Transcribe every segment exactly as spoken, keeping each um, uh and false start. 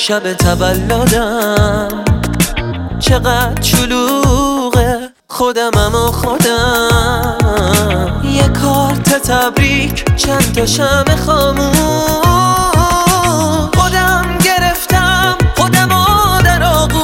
شب تولدم چقدر شلوغه، خودمم و خودم. یه کارت تبریک، چند تا شمع خاموش، خودم گرفتم خودم و در آغوش.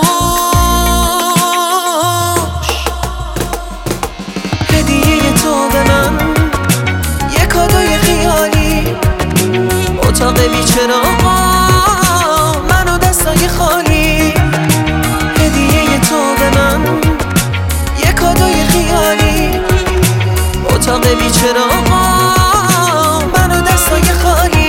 هدیه تو به من یه کادوی خیالی، اتاق بیچراغا من و دستای خالی. هدیه تو به من یه کادوی خیالی، اتاق بیچراغا من و دستای خالی.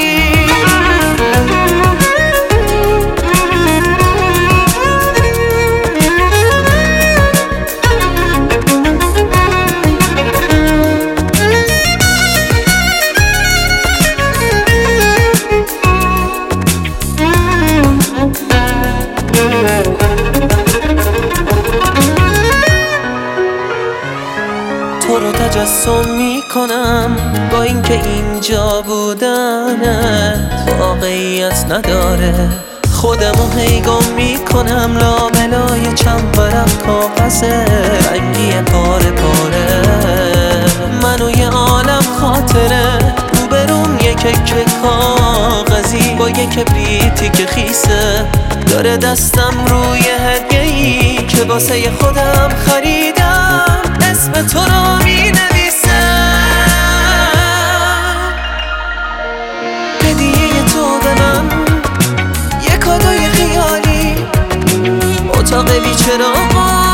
تو رو تجسم میکنم با اینکه اینجا بودنت واقعیت نداره. خودمو هی گم میکنم لابلای چند ورق کاغذ رنگی پاره پاره. منو یه عالم خاطره، روبرون یه کیک کاغذی با یه کبریتی که خیسه، داره دستم روی هدیه‌ای که واسه خودم خریدم، اسم تو رو می نویسم. هدیه تو به من یه کادوی خیالی، اتاق بیچراغا